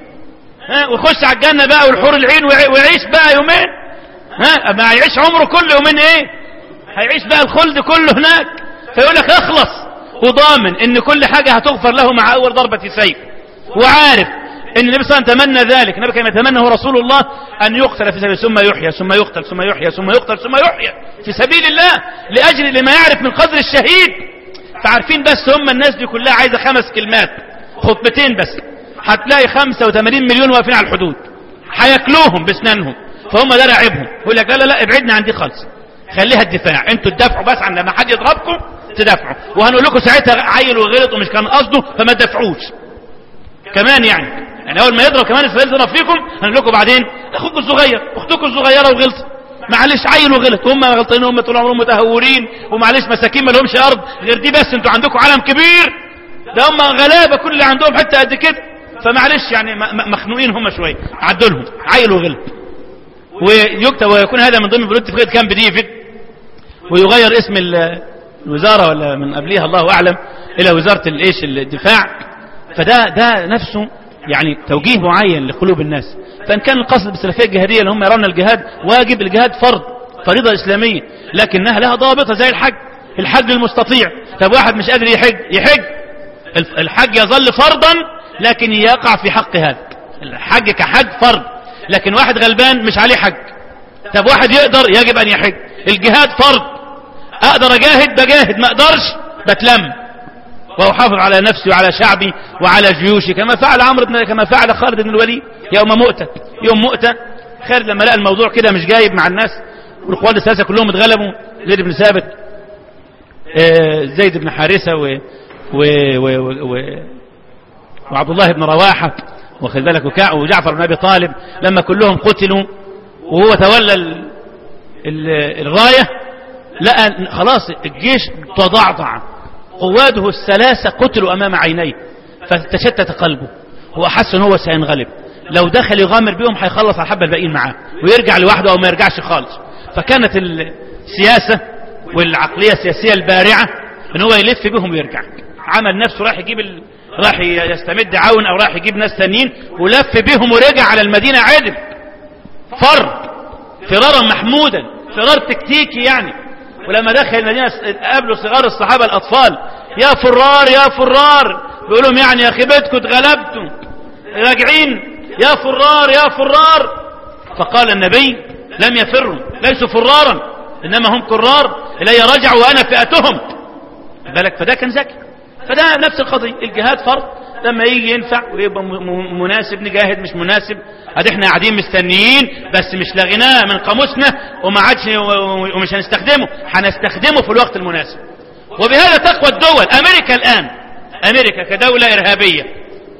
ويخش على الجنة بقى والحور العين ويعيش بقى يومين. ما هيعيش عمره كله يومين ايه؟ هيعيش بقى الخلد كله هناك. فيقول لك اخلص وضامن ان كل حاجة هتغفر له مع اول ضربة سيف، وعارف ان النبي صلى الله عليه وسلم تمنى ذلك. النبي كان يتمنى هو رسول الله ان يقتل في سبيل ثم يحيى ثم يقتل ثم يحيى ثم يقتل ثم يحيى في سبيل الله، لاجل لما يعرف من قدر الشهيد. فعارفين بس هم الناس دي كلها عايزة 5 كلمات خطبتين بس، هتلاقي 85 مليون واقفين على الحدود هياكلوهم باسنانهم. فهم ده راعبهم، يقول لك لا ابعدنا عن دي خالص، خليها الدفاع، انتوا تدافعوا بس عن لما حد يضربكم تدافعوا، وهنقول لكم ساعتها عيل وغلط ومش كان قصده فما تدافعوش كمان. يعني اول ما يضرب كمان اسرائيل تضرب فيكم هنقول لكم بعدين اخوكم الصغير اختكم الصغيره وغلط، معلش عيل وغلط، هم غلطانين، هم طول عمرهم متهورين ومعلش مساكين ما لهمش ارض غير دي، بس انتوا عندكم علم كبير، ده هم غلابه كل اللي عندهم حتى قد كده، فمعلش يعني مخنوقين هم شويه، عدوا لهم عيل وغلط. ويكتب ويكون هذا من ضمن بنود اتفاقية كامب ديفيد، ويغير اسم الوزارة ولا من قبلها الله أعلم إلى وزارة الدفاع. فده نفسه يعني توجيه معين لقلوب الناس. فإن كان القصد بالسلفية الجهادية اللي هم يرون الجهاد واجب، الجهاد فريضة إسلامية، لكنها لها ضابطة زي الحج المستطيع. طب واحد مش قادر يحج الحج يظل فرضا لكن يقع في حق هذا الحج كحج فرض، لكن واحد غلبان مش عليه حج. طب واحد يقدر يجب أن يحج. الجهاد فرض، أقدر أجاهد بجاهد، ما أقدرش بتلم وأحافظ على نفسي وعلى شعبي وعلى جيوشي، كما فعل خالد بن الوليد يوم مؤتة. خالد لما لقى الموضوع كده مش جايب مع الناس والقوات الثلاثة كلهم اتغلبوا، زيد بن ثابت زيد بن حارثة وعبد الله بن رواحة واخد بالك وجعفر بن أبي طالب، لما كلهم قتلوا وهو تولى الراية لقى خلاص الجيش تضعضع، قواده الثلاثة قتلوا أمام عينيه، فتشتت قلبه، هو حس ان هو سينغلب، لو دخل يغامر بهم هيخلص على الحبة الباقيين معاه ويرجع لوحده أو ما يرجعش خالص. فكانت السياسة والعقلية السياسية البارعة ان هو يلف بهم ويرجع. عمل نفسه راح يستمد عون او راح يجيب ناس ثانيين، ولف بهم ورجع على المدينة عدل فرارا محمودا، فرار تكتيكي يعني. ولما دخل المدينة قابلوا صغار الصحابة الأطفال، يا فرار يا فرار، بيقولوا لهم يعني يا خيبتكم اتغلبتم راجعين، يا فرار يا فرار. فقال النبي لم يفروا، ليسوا فرارا إنما هم كرار، إلي رجعوا وأنا فئتهم بالك. فده كان ذكي. فده نفس القضية، الجهاد فرض، لما يجي ينفع ويبقى مناسب نجاهد، مش مناسب ادي احنا قاعدين مستنيين بس مش لاغيناه من قاموسنا وما عادش ومش هنستخدمه في الوقت المناسب. وبهذا تقوى الدول. امريكا الان، امريكا كدولة ارهابية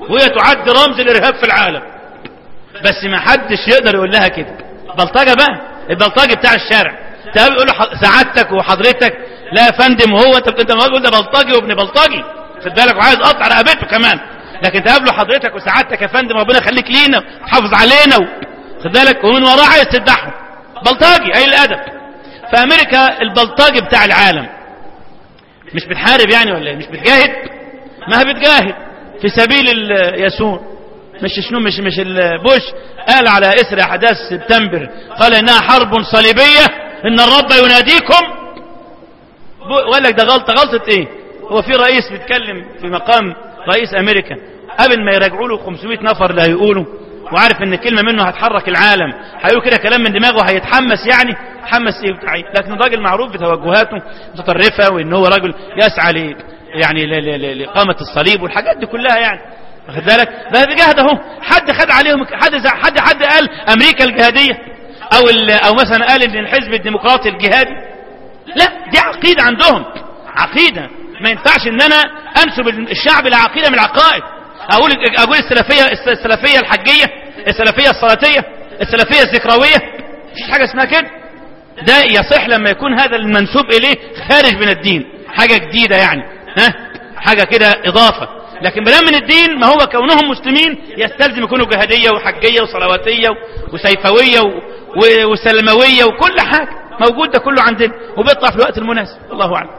وهي تعد رمز الارهاب في العالم، بس ما حدش يقدر يقول لها كده. بلطجة بقى، البلطجي بتاع الشارع تقول له سعادتك وحضرتك، لا يا فندم، وهو انت ما تقول ده بلطجي وابن بلطجي، خد بالك، وعايز اقطع رقبته كمان، لكن تقابله حضرتك وسعادتك يا فندم، ربنا يخليك لينا وحافظ علينا، خد بالك، ومن وراه عايز تذبحه. بلطجي اي الادب. في امريكا البلطجي بتاع العالم مش بتحارب يعني ولا ايه؟ مش بتجاهد؟ ما هي بتجاهد في سبيل يسوع. مش بوش قال على إثر أحداث سبتمبر، قال إنها حرب صليبية، إن الرب يناديكم. وقال لك ده غلطة إيه؟ هو في رئيس بيتكلم في مقام رئيس أمريكا قبل ما يراجعوا له 500 نفر اللي هيقولوا، وعارف إن كلمة منه هتحرك العالم، هيقول كده كلام من دماغه هيتحمس، يعني حمس إيه بتاعي، لكن راجل معروف بتوجهاته متطرفة، وإن هو راجل يسعى يعني لإقامة الصليب والحاجات دي كلها يعني، واخد بالك. ده بجهد اهو. حد خد عليهم، حد قال امريكا الجهاديه او مثلا قال ان الحزب الديمقراطي الجهادي؟ لا، دي عقيده عندهم، عقيده. ما ينفعش ان انا انسب الشعب لعقيده من العقائد. اقول السلفيه الحجيه، السلفيه الصلاتيه، السلفيه الذكراويه، مفيش حاجه اسمها كده. ده يصح لما يكون هذا المنسوب اليه خارج من الدين، حاجه جديده يعني، حاجه كده اضافه. لكن بلا من الدين، ما هو كونهم مسلمين يستلزم يكونوا جهادية وحجية وصلواتية وسيفوية وسلموية وكل حاجة موجود، ده كله عندنا وبيطلع في الوقت المناسب. الله أعلم.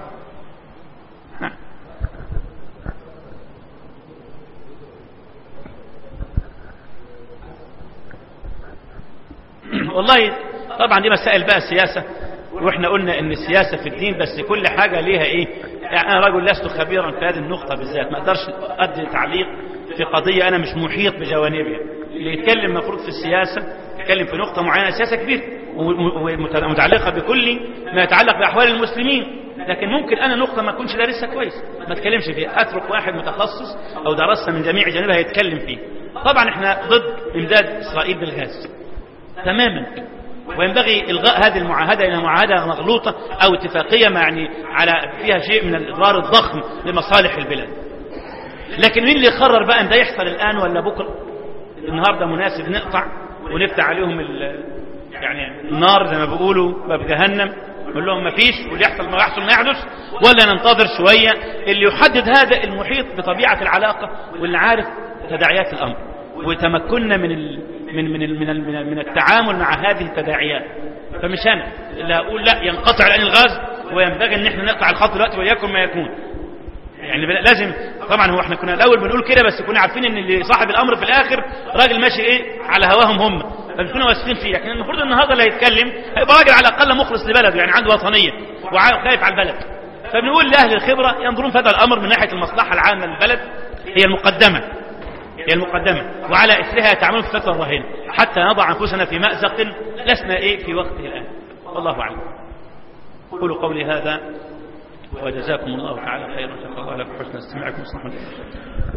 والله طبعا دي مسائل بقى السياسة، واحنا قلنا ان السياسة في الدين، بس كل حاجة ليها ايه يعني. انا رجل لست خبيرا في هذه النقطة بالذات، ما اقدرش ادي تعليق في قضية انا مش محيط بجوانبها. اللي يتكلم مفروض في السياسة يتكلم في نقطة معينة، سياسة كبيرة ومتعلقة بكل ما يتعلق باحوال المسلمين، لكن ممكن انا نقطة ما اكونش دارسها كويس ما اتكلمش فيها، اترك واحد متخصص او درسها من جميع جانبها يتكلم فيه. طبعا احنا ضد امداد اسرائيل بالغاز تماما، وينبغي إلغاء هذه المعاهدة إلى معاهدة مغلوطة أو اتفاقية يعني على فيها شيء من الإضرار الضخم لمصالح البلاد. لكن مين اللي يقرر بقى أن ده يحصل الآن ولا بكرة؟ النهاردة مناسب نقطع ونفتح عليهم يعني النار زي ما بيقولوا باب جهنم، نقول لهم ما فيش، واللي يحصل ما يحصل ما يحدث، ولا ننتظر شوية؟ اللي يحدد هذا المحيط بطبيعة العلاقة، واللي عارف تداعيات الأمر وتمكننا من التعامل مع هذه التداعيات. فمش انا لا اقول لا ينقطع الان الغاز وينبغي ان احنا نقطع الخط دلوقتي وليكن ما يكون. يعني لازم طبعا، هو احنا كنا الاول بنقول كده، بس كنا عارفين ان اللي صاحب الامر في الاخر راجل ماشي ايه على هواهم هم، فمش كنا واثقين فيه. لكن المفروض النهارده اللي هيتكلم هيبقى راجل على الاقل مخلص لبلده، يعني عنده وطنيه وخايف على البلد. فبنقول لاهل الخبره ينظرون في هذا الامر من ناحيه المصلحه العامه للبلد، هي المقدمة، وعلى إثرها يتعاملون في الفترة الراهنة حتى نضع أنفسنا في مأزق لسنا في وقته الآن. والله أعلم. قولوا قولي هذا وجزاكم الله تعالى خيرا، شكرا الله لكم حسن استماعكم.